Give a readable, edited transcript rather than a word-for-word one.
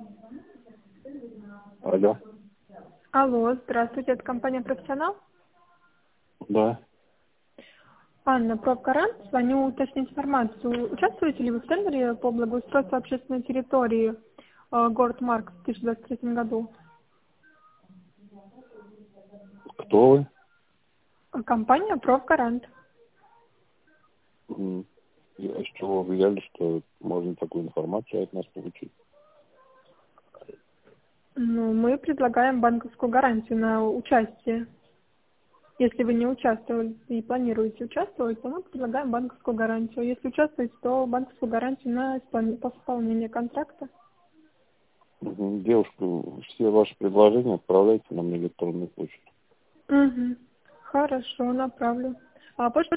Алло. Алло, здравствуйте, это компания «Профессионал». Да. Анна, профгарант, звоню уточнить информацию. Участвуете ли вы в тендере по благоустройству общественной территории город Марк в 2023 году? Кто вы? Компания «Профгарант». А с чего вы взяли, что можно такую информацию от нас получить? Ну, мы предлагаем банковскую гарантию на участие. Если вы не участвовали и планируете участвовать, то мы предлагаем банковскую гарантию. Если участвуете, то банковскую гарантию на исполнение контракта. Девушка, все ваши предложения отправляйте на мне электронную почту. Угу. Хорошо, направлю. А почта